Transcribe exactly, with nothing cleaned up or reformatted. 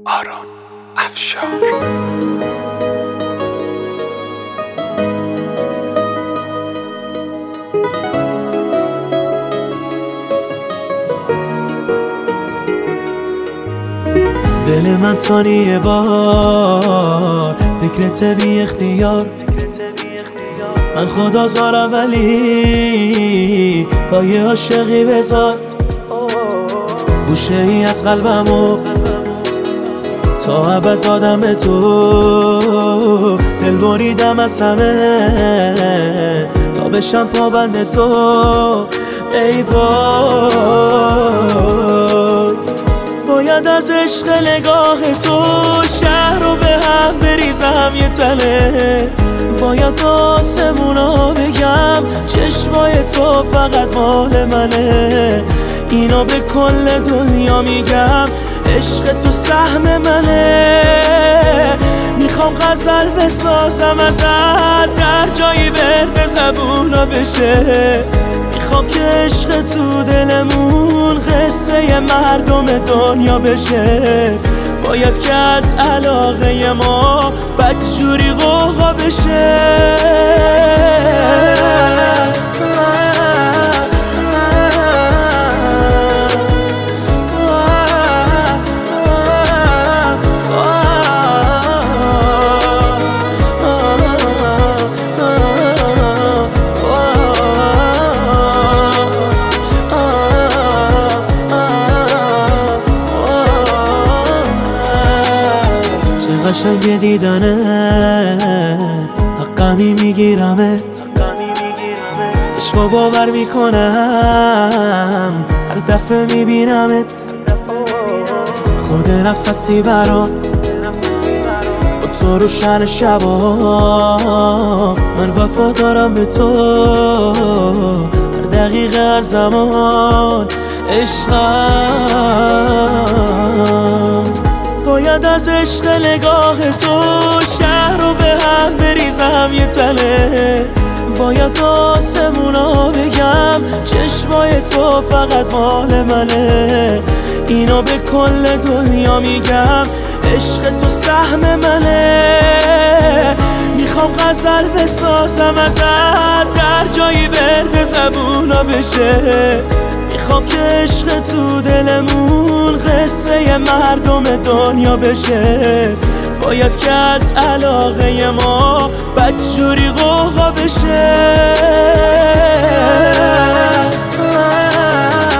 آرون افشار. دل من ثانیه بار فکرت بی اختیار، من خدا زارم ولی پای عاشقی بذار. گوشه ای از قلبمو تا ابد دادم به تو، دل بریدم از همه تا بشم پابند تو. ای وای، باید از عشق نگاه تو شهر رو به هم بریزم یه تله. باید آسمونا بگم چشمای تو فقط مال منه. اینا به کل دنیا میگم عشق تو سهم منه. میخوام غزل بسازم ازت در جایی ورد زبونا بشه. میخوام که عشق تو دلمون قصه مردم دنیا بشه. باید که از علاقه ما بدجوری غوغا بشه. قشنگ دیدنه حقمی میگیرمت، عشقو باور میکنم هر دفعه میبینمت. خود نفسی برات با تو روشن شبا، من وفا دارم به تو هر دقیقه هر زمان. عشقم باید از عشق نگاه تو شهر رو به هم بریزم یه تله. باید آسمونا بگم چشمای تو فقط مال منه. اینا به کل دنیا میگم عشق تو سهم منه. میخوام غزل بسازم ازت در جایی ورد زبونا بشه. میخوام که عشق تو دلمون قصه مردم دنیا بشه. باید که از علاقه ما بدجوری غوغا بشه.